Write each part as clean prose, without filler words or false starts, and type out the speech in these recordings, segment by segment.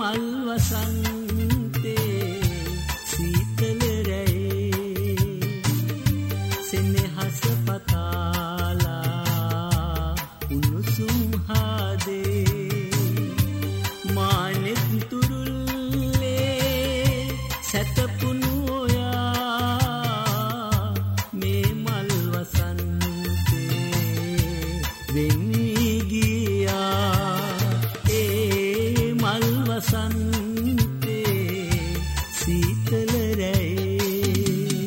මල් වසන්තේ සීතල රැයේ සෙනෙහස පතාලා උණුසුම් හදේ මානෙත් තුරුල්ලේ සැතපුණු ඔයා මේ මල් වසන්තේ වෙන්නී ගියා ඒ මල් වසන්තේ සීතල රැයේ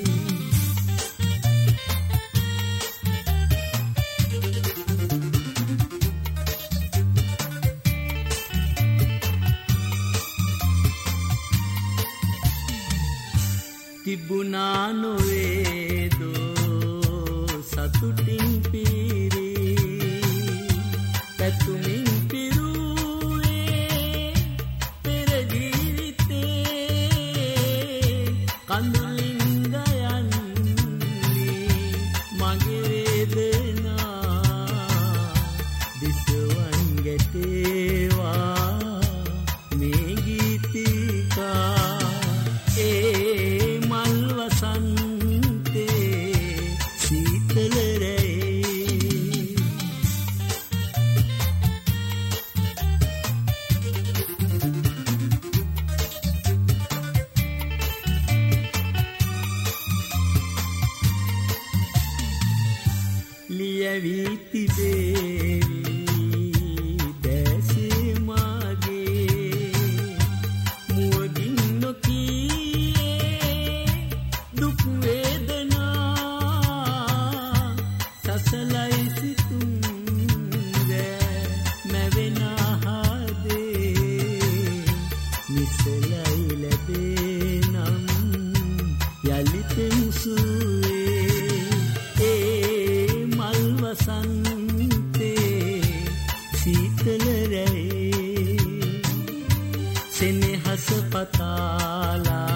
තිබුණා නොවේදෝ සතුටින් පිරි පැතුමින් පිරුවේ පෙර ජීවිතේ කඳුලින් ගයන්නේ මගේ වේදනා දිසවන් ගැටේවා මේ ගීතිකා ලියවී තිබේවි දැසේ මාගේ මුවගින් නොකීයේ දුක් වේදනා සසලයි සිතුම් රෑ මැවෙනහදේ නිසලයි ලැබේ නම් යලි පෙම්සුවේ වසන්තේ සීතල රැයේ සෙනෙහස පතාලා